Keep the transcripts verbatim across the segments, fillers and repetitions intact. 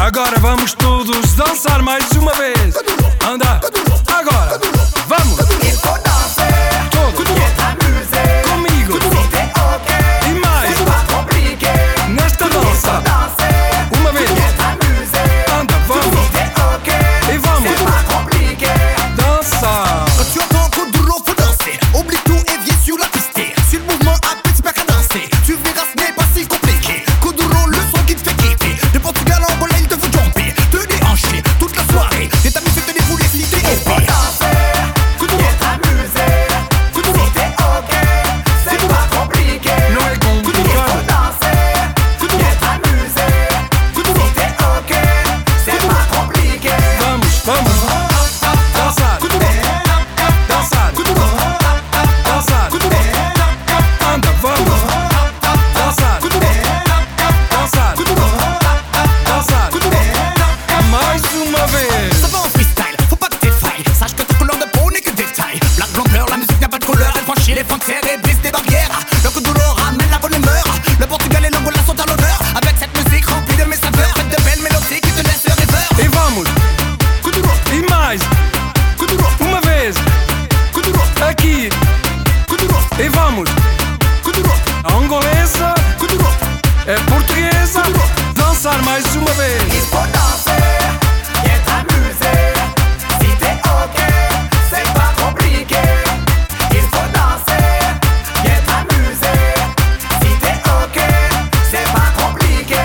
Agora vamos todos dançar mais uma vez. Anda, agora, vamos. Il faut danser, Todos, et t'amuser. comigo. Si t'es ok, E mais, c'est pas compliqué. nesta Il faut dança. danser, Uma vez, et t'amuser. anda, Si vamos. t'es ok, Et vamos. c'est pas compliqué. Dança. Quand tu entends Kuduro, faut danser. Oublie tout et viens sur la piste. Suis le mouvement à petit super qu'à danser. Tu verras, ce n'est pas si compliqué. Kuduro, le son qui te fait kiffer. De Portugal en Angola, il te faut jumper. Te déhancher toute la soirée. T'es amusé, te défouler si t'es Il faut happy. danser, et t'amuser. Si t'es ok, c'est pas compliqué. Não é Il faut complicado. danser, et t'amuser. Si t'es ok, c'est pas compliqué. Vamos, vamos. Dançar. Dançar. Dançar. Anda, vamos. Dançar. Dançar. Dançar. Mais uma vez. Ça va en freestyle, faut pas que t'effrailles. Sache que ta couleur de peau n'est que détail. Black, blanc, beurre, la musique n'a pas de couleur. Elle franchit les frontières et brise des barrières. Le Kuduro ramène la bonne humeur. Le Portugal et l'Angola sont à l'honneur. Avec cette musique remplie de mes saveurs. Faites de belles mélodies qui te laissent rêveur. E vamos. Kuduro, E mais. Kuduro, Uma vez. Kuduro, Aqui. Kuduro, E vamos. Kuduro, A angolesa Kuduro, é portuguesa. Dançar mais uma vez. Il faut danser, et t'amuser. Si t'es ok, c'est pas compliqué. Il faut danser, et t'amuser. Si t'es ok, c'est pas compliqué.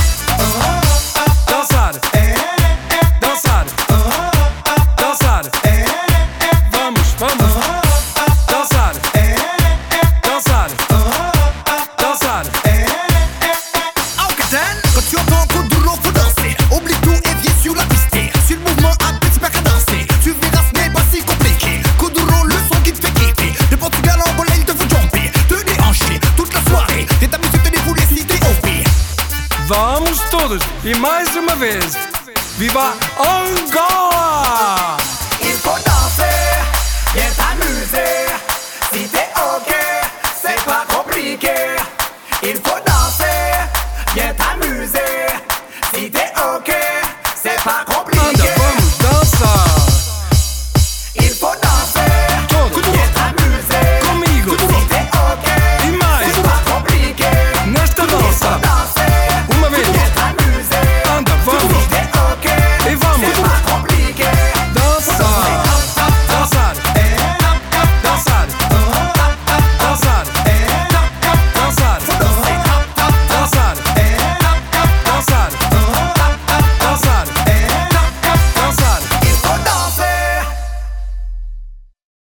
Dançar. Dançar. Dançar. Vamos, vamos. Dançar. Dançar. Dançar. Quand tu entends Kuduro, faut danser. Oublie tout et viens sur la piste. Suis le mouvement à petit super qu'à danser. Tu verras, ce n'est pas si compliqué. Kuduro, le son qui te fait kiffer. De Portugal en Angola, il te faut jumper. Te déhancher toute la soirée. T'es amusé, te défouler si t'es O P. Vamos todos. E mais uma vez. Viva Angola! Il faut danser, et t'amuser. Si t'es ok, c'est pas compliqué. Il faut danser, et t'amuser. Si t'es ok, c'est pas compliqué.